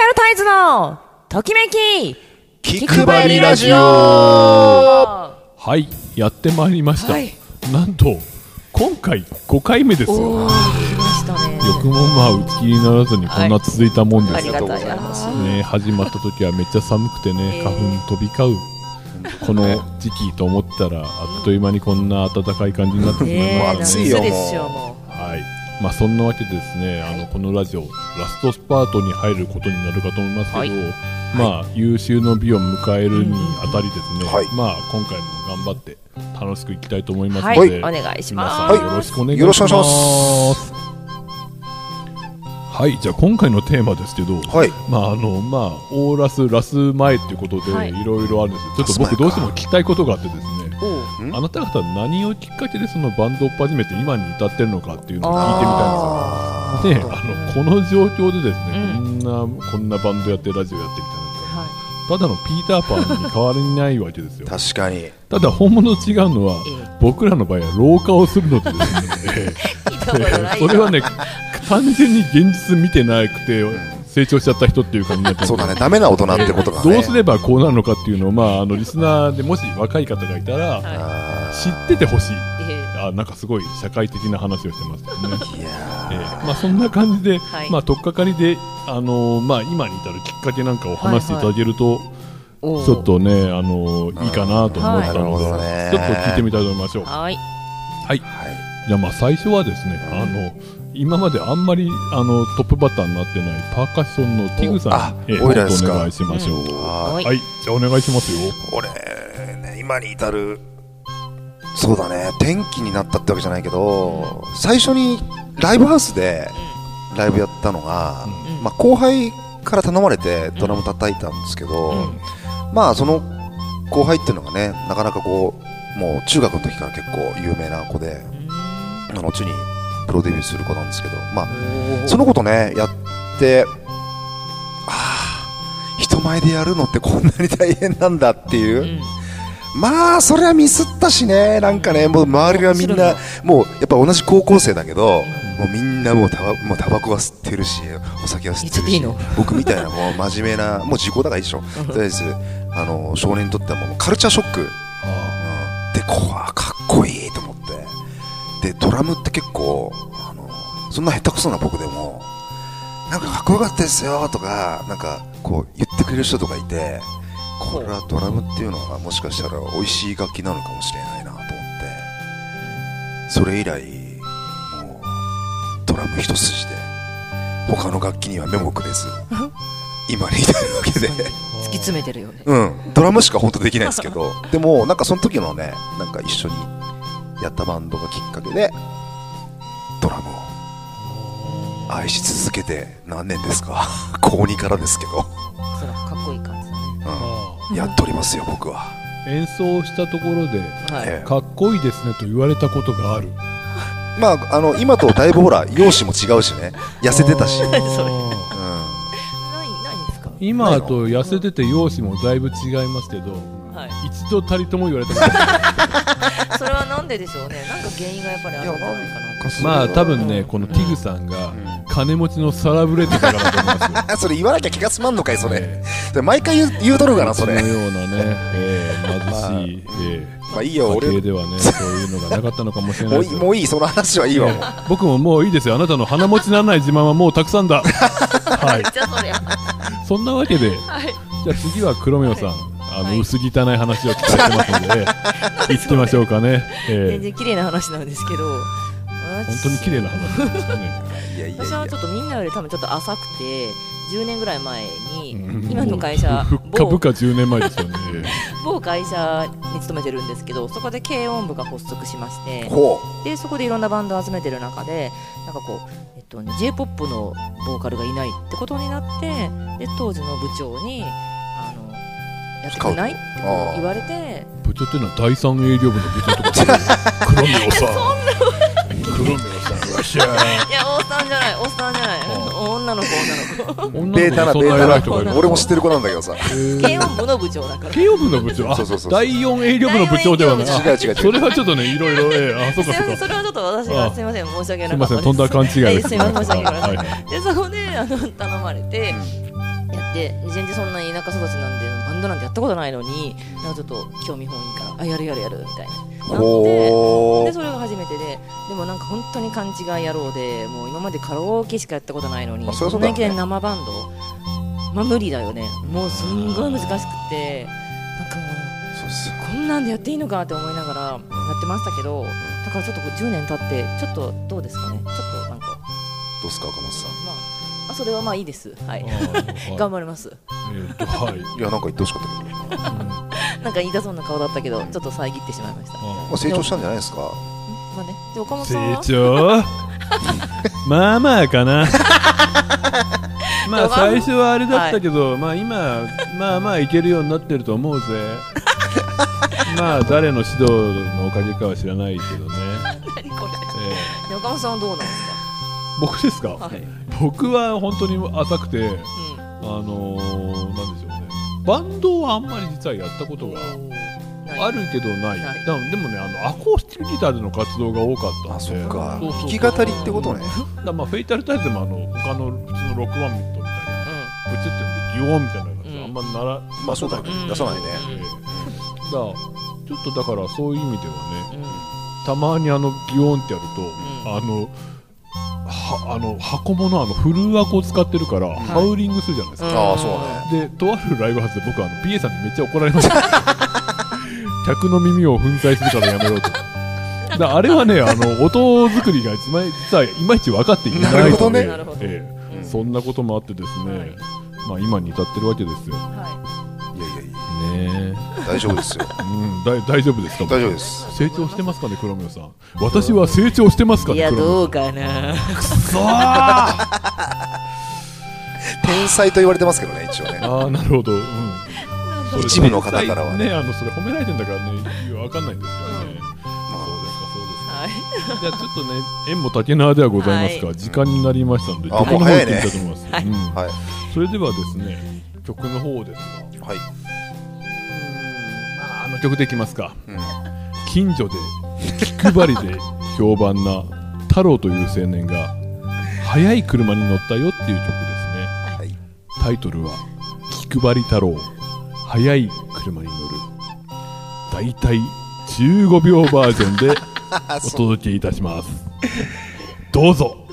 ルタイズのときめき気配りラジオ。 はい、やってまいりました、はい、なんと今回5回目ですよ。 来ましたね。 よくもまあ打ち切りにならずにこんな続いたもんですよ、 ありがとうございますね。始まった時はめっちゃ寒くてね、花粉飛び交うこの時期と思ったらあっという間にこんな暖かい感じになってしまいましたね。 暑いよもう。 はい、まあそんなわけでですね、このラジオラストスパートに入ることになるかと思いますけど、まあ有終の美を迎えるにあたりですね、まあ今回も頑張って楽しくいきたいと思いますので、 お願いします。 皆さんよろしくお願いします。はい、じゃあ今回のテーマですけど、まあオーラスラス前ということでいろいろあるんですけど、ちょっと僕どうしても聞きたいことがあってですね、あなた方何をきっかけでそのバンドを始めて今に至ってるのかっていうのを聞いてみたいんですよ。で、この状況でですね、こんなバンドやってラジオやってみたいな、ただのピーターパンに変わりないわけですよ。 確かに。 ただ本物と違うのは、僕らの場合は老化をするのでですねそれはね、単純に現実見てなくて成長しちゃった人っていう感じになって、 そうだね、ダメな大人ってことがね、 どうすればこうなるのかっていうのを、リスナーでもし若い方がいたら、知っててほしい。なんかすごい社会的な話をしてますよね。そんな感じで、取っかかりで、今に至るきっかけなんかを話していただけると、ちょっとね、いいかなと思ったので、ちょっと聞いてみたいと思いましょう。はい。じゃあ最初はですね、今まであんまりトップバッターになってないパーカッションのティグさんにお願いしましょう。はい、じゃあお願いしますよ。 俺ね、今に至る、そうだね、転機になったってわけじゃないけど、最初にライブハウスでライブやったのが、後輩から頼まれてドラム叩いたんですけど、その後輩っていうのがね、なかなかもう中学の時から結構有名な子で、後にプロデビューする子なんですけど、その子とねやって、人前でやるのってこんなに大変なんだっていう、それはミスったしね、なんかね、もう周りはみんなもうやっぱ同じ高校生だけど、もうみんなもうタバコは吸ってるし、お酒は吸ってるし、僕みたいなもう真面目な、もう時効だからいいでしょ。とりあえず少年にとってはもうカルチャーショックで、かっこいいと思って、でドラムって結構そんな下手くそな僕でもなんかかっこよかったですよとか、なんかこう言ってくれる人とかいて、これはドラムっていうのはもしかしたら美味しい楽器なのかもしれないなと思って、それ以来もうドラム一筋で他の楽器には目もくれず今に至るわけで突き詰めてるよね。 ドラムしか本当できないですけど、でもなんかその時のね、なんか一緒にやったバンドがきっかけでドラムを愛し続けて何年ですか高2からですけど、 そらかっこいい感じだね。 やっておりますよ僕は。 演奏したところで、かっこいいですねと言われたことがある。 今とだいぶほら容姿も違うしね、痩せてたし。 今と痩せてて容姿もだいぶ違いますけど、一度たりとも言われたことないそれはなんででしょうね。なんか原因がやっぱりあるんじゃないかな。 多分ね、このティグさんが金持ちのサラブレッドだからと思いますよそれ言わなきゃ気が済まんのかいそれ、毎回言うとるかなそれ。 そのようなね、貧しい、 いいよ、 家ではね、そういうのがなかったのかもしれないですよ。 もういい、その話はいいわ。 僕ももういいですよ。あなたの鼻持ちにならない自慢はもうたくさんだそんなわけで、じゃあ次は黒目さん、薄汚い話を聞かれてますので行ってみましょうかね。 全然綺麗な話なんですけど、 本当に綺麗な話なんですかね。 私はちょっっとみんなより多分ちょっと浅くて、10年ぐらい前に今の会社、 ふっかぶか10年前ですよね某会社に勤めてるんですけど、そこで軽音部が発足しまして、でそこでいろんなバンドを集めてる中で、なんかこう、J-POP のボーカルがいないってことになって、で当時の部長にやってくれないって言われて、 部長っていうのは第三営業部の部長とか黒目をさ黒目をさ、よっしゃー。いや、おっさんじゃない、女の子ベータな俺も知ってる子なんだけどさ、 軽音部の部長だから。 軽音部の部長、第4営業部の部長ではない。違う。それはちょっとね、いろいろ、そうか。 それはちょっと私がすみません、申し訳なかったです。 すみません、とんだ勘違いです。 すみません、申し訳ない。で、そこで頼まれてやっで全然そんな田舎育ちなんでバンドなんてやったことないのになんかちょっと興味本位からやるみたいなでそれが初めてでもなんか本当に勘違い野郎でもう今までカラオケしかやったことないのにそんなに生バンド無理だよね。もうすんごい難しくてなんかもうこんなんでやっていいのかって思いながらやってましたけど、だからちょっと10年経ってちょっとどうですかね。ちょっとなんかどうですか岡本さん。 それはいいです。はい頑張ります。 はいいやなんか言ってほしかったけどなんか言いたそうな顔だったけどちょっと遮ってしまいました。 成長したんじゃないですか。 で岡本さんは成長まあまあかな最初はあれだったけど、今まあいけるようになってると思うぜ誰の指導のおかげかは知らないけどね何これ、岡本さんはどうなんですか。 僕ですか、僕は本当に浅くて、なんでしょうね、バンドはあんまり実はやったことがあるけどない。でもねアコースティックギターでの活動が多かったんで。 そうか、弾き語りってことね。 フェイタルタイズでも他の普通のロックバンドみたいなブチってギュオンみたいなやつあんまそうだね、出さないね。 ちょっとだからそういう意味ではね、たまにギュオンってやると箱物フルアコを使ってるからハウリングするじゃないですか。 そうね。 でとあるライブハウスで僕PA さんにめっちゃ怒られました客の耳を粉砕するからやめろと。あれはね音作りが実はいまいち分かっていないので、そんなこともあってですね、今に至ってるわけですよ。 大丈夫ですよ。 大丈夫ですか。 大丈夫です。 成長してますかね黒宮さん。私は成長してますかね。 いやどうかな。 くそ天才と言われてますけどね一応ね。 なるほど。 一部の方からはねそれ褒められてんだからね分かんないんですけどね。じゃあちょっとね縁も竹縄ではございますが時間になりましたので曲の方に行ってみたいと思います。それではですね曲の方ですが、曲でいきますか。近所で気配りで評判な太郎という青年が速い車に乗ったよっていう曲ですね。タイトルは気配り太郎速い車に乗る、だいたい15秒バージョンでお届けいたしますどうぞ。